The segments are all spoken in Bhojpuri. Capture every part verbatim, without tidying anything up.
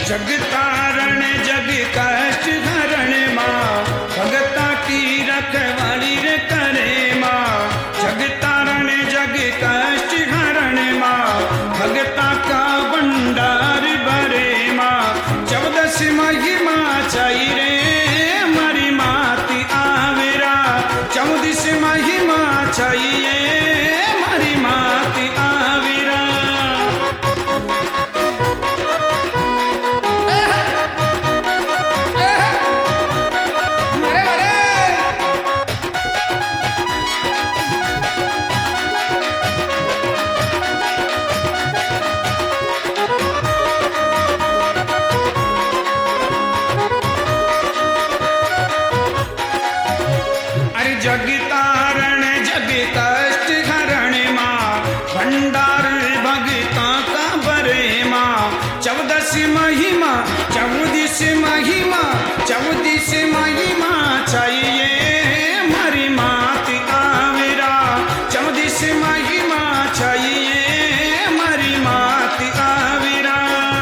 जग तारण जग कष्ट हरण माँ भगता की रखवाली रे करे माँ। जग तारण जग कष्ट हरण माँ भगता का भंडार भरे माँ। चौदस महिमा चाहिए रे मरी माती आवेरा। चौदस महिमा चाहिए मरी माती आवेरा। जग तारण जग कष्ट हरण माँ भंडार भगता का भरे माँ। चौदस महिमा चौदस महिमा चौदस महिमा चाहिए मरी माती आवेरा। चौदस महिमा चाहिए मरी माती आवेरा।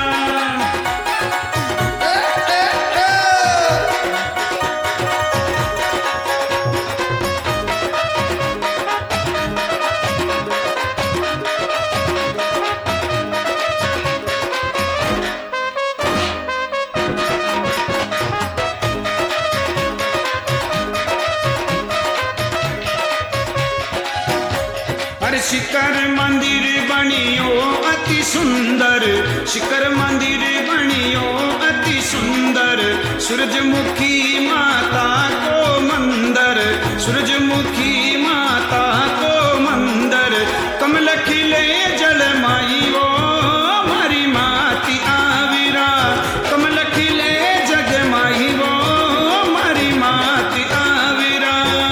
अरे शिखर मंदिर बनियो अति सुंदर। शिखर मंदिर बनियो अति सुंदर। सूरजमुखी माता को मंदिर। सूरजमुखी माता को मंदिर। कमल खिले जल माई वो मरी माती आविरा। कमल खिले जग माई वो मरी माती आविरा।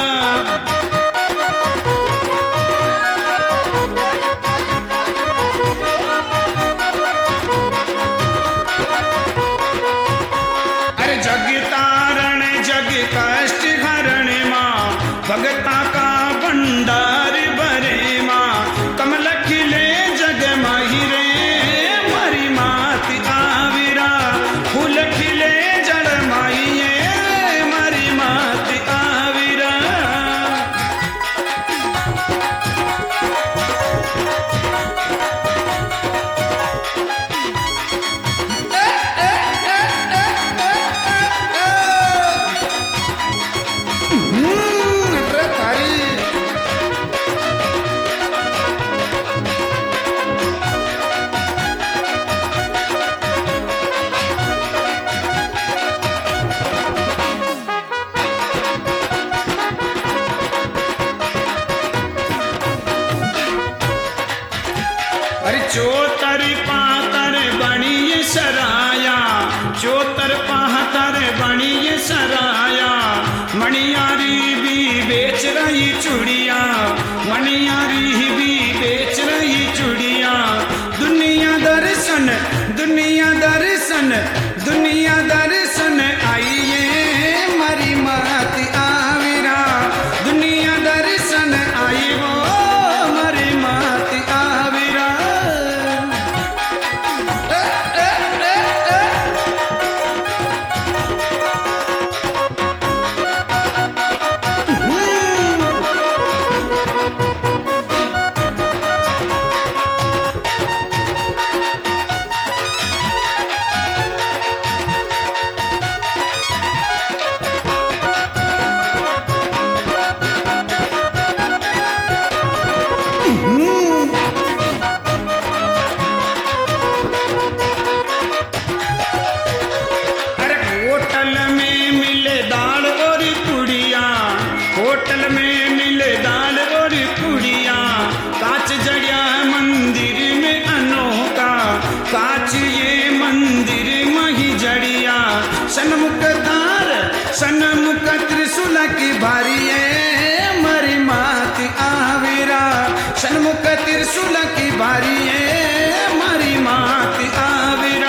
जग तारण जग कष्ट हरण माँ भगता का भंडार भरे माँ। कमल खिले जग माही रे मरी माती आविरा। फूल खिले जल माही ये मरी माती आविरा। अरे चोतर पातर बणी सराया। चोतर पातर बणी सराया। मणियारी भी बेच रही चूड़िया। मणियारी भी बेच रही चूड़िया। दुनिया दर्शन दुनिया दर्शन दुनिया दर्शन आइए मरी माती आविरा। दुनिया दर्शन आई वो मरी माती आविरा। होटल में मिले दाल और पुड़िया। कांच जड़िया मंदिर में अनोखा। कांच ये मंदिर मही जड़िया। सन्मुख तार सन्मुख त्रिशूल की भारी है मरी माती आविरा। सन्मुख त्रिशूल की भारी है मरी माती आविरा।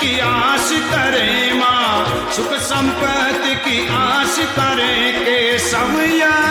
की आस करे माँ, सुख संपत्ति की आस करे के सब या